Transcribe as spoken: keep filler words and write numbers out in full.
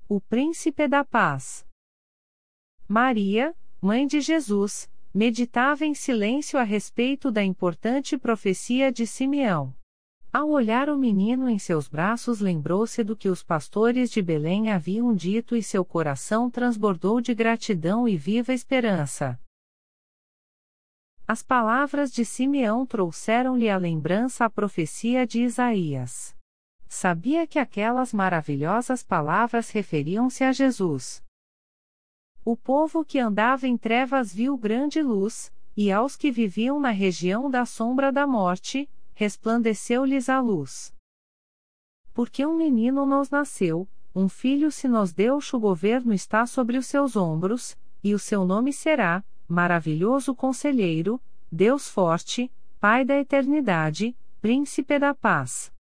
o Príncipe da Paz. Maria, Mãe de Jesus, meditava em silêncio a respeito da importante profecia de Simeão. Ao olhar o menino em seus braços, lembrou-se do que os pastores de Belém haviam dito e seu coração transbordou de gratidão e viva esperança. As palavras de Simeão trouxeram-lhe à lembrança a profecia de Isaías. Sabia que aquelas maravilhosas palavras referiam-se a Jesus. O povo que andava em trevas viu grande luz, e aos que viviam na região da sombra da morte, resplandeceu-lhes a luz. Porque um menino nos nasceu, um filho se nos deu, o governo está sobre os seus ombros, e o seu nome será Maravilhoso Conselheiro, Deus Forte, Pai da Eternidade, Príncipe da Paz.